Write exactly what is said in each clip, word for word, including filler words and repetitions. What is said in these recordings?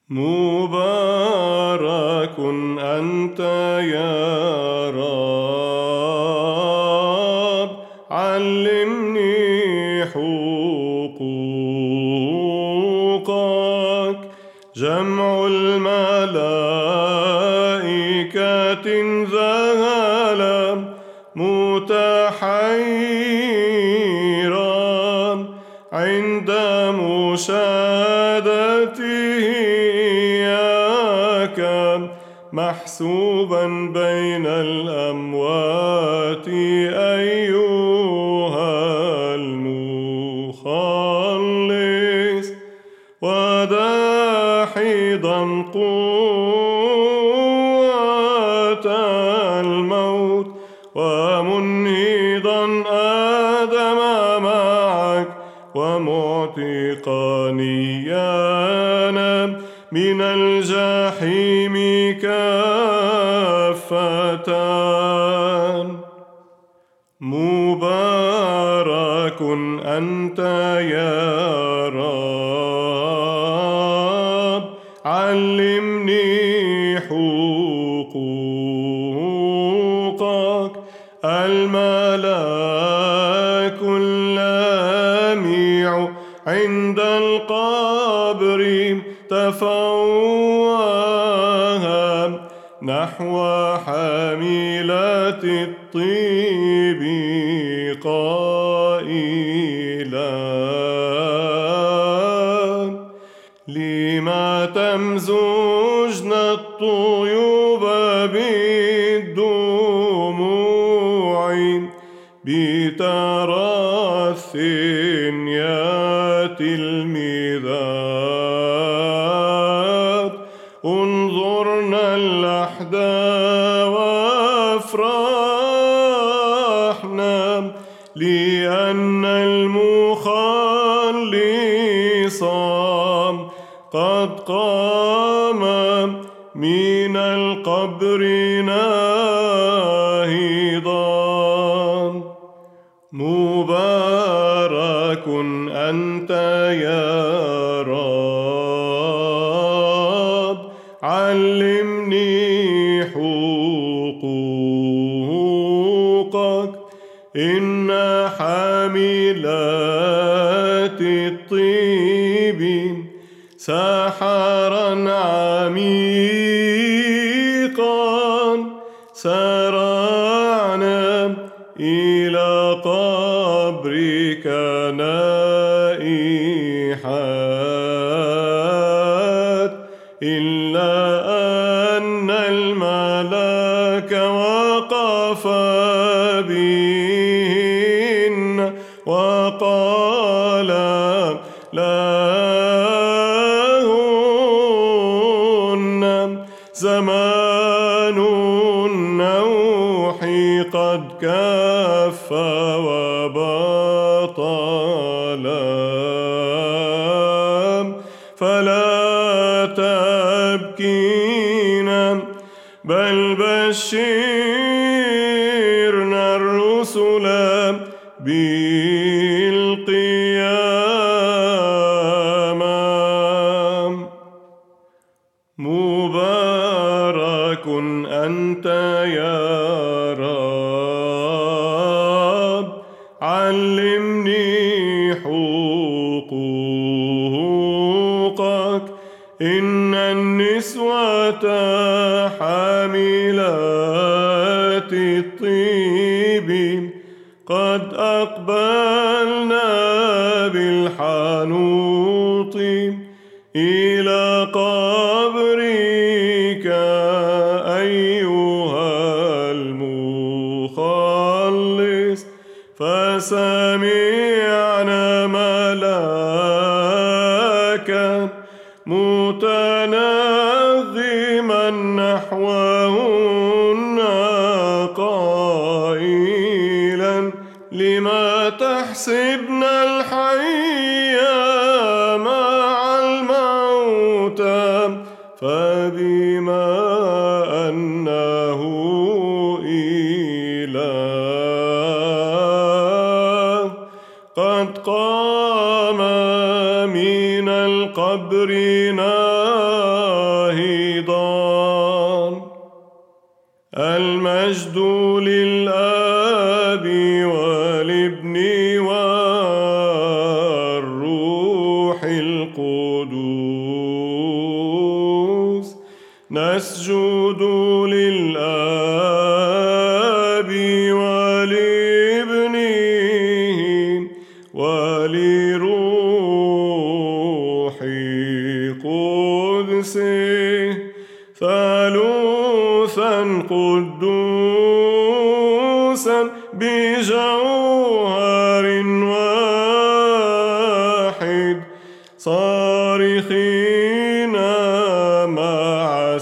مبارك أنت يا رب، علمني حقوقك. جمع الملائكة ذهل متحيرا عند مشاهدته إياك، محسوبا بين الأموات أيها المخلص، وداحضا قوة الموت، ومنهضا آدم معك، ومعتقا نيانا من الجحيم كافة. مبارك أنت يا رب، علمني حقوقك. الملاك اللامع عند القبر تفوه نحو حاملة الطيب قائلا: لما تمزجن الطيوب بالدموع، بتراث يا تلميذات. انظرنا اللحدا وافرحنا، لأن المخلص قد قام من القبر ناهضا. مبارك أنت يا رب، علمني حقوقك. إن حاملات الطيب سحرا عميقا، سرعنا إلى قبرك نائحات، إلا أن الملاك وقف بهن وقال لهن: زمان النوح قد كف وبطل، فلا تبكين، بل بشرنا الرسل بالقيامة. مبارك أنت يا رب، علمني حقوقك. إن النسوة حاملات الطيب قد أقبلنا بالحنوط إلى قبرك أيها المخلص، فسمعنا ملاكا متنغما نحوهن قائلا: لما تحسبن الحي مع الموتى، فبما أنه إله قد قام من القبر شاهدان. المجد للآب والابن والروح القدوس. نسجد للآب ولابنه ولروح قدسه ثالوثا قدوسا بجوهر واحد صارخين مع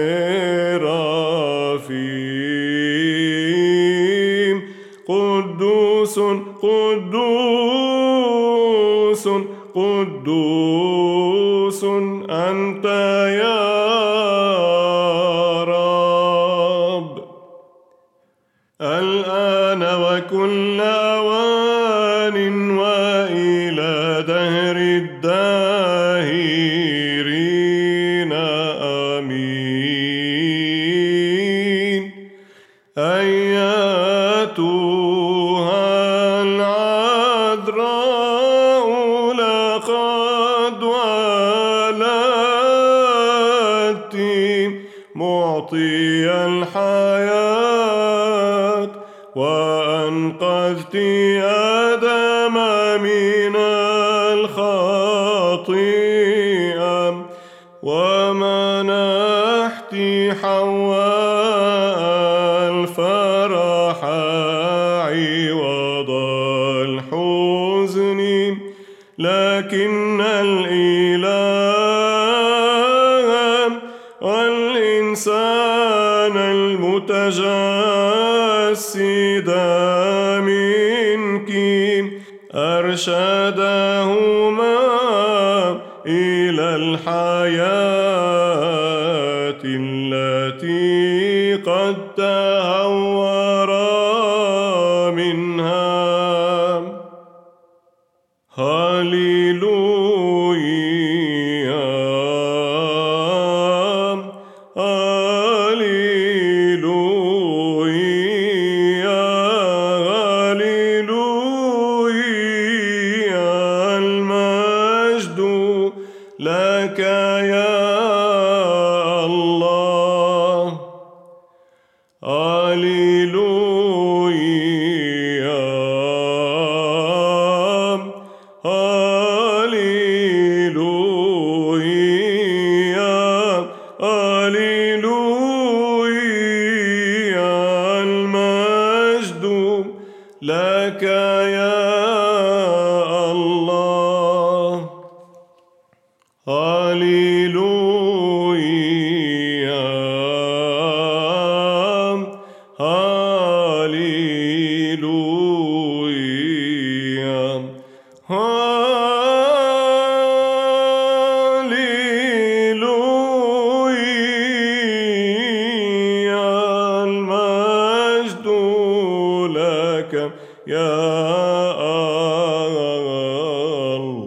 السرافيم قدوس قدوس قدوس أنت يا رب الآن وكل أوان وإلى دهر الداهرين آمين. أياتها العذراء لقد ولدت معطي الحياة وأنقذت آدم من الخطيئة ومنحت حواء الفرح عوض الحزن. لكن الإله والإنسان المتجسد منك أرشدهما إلى الحياة التي قد تهورا منها. هاليلويا هاليلويا هاليلويا المجد لك يا الله. هاليلويا هاليلويا هاليلويا المجد لك يا الله. هاليلويا هاليلويا هاليلويا المجد لك يا الله.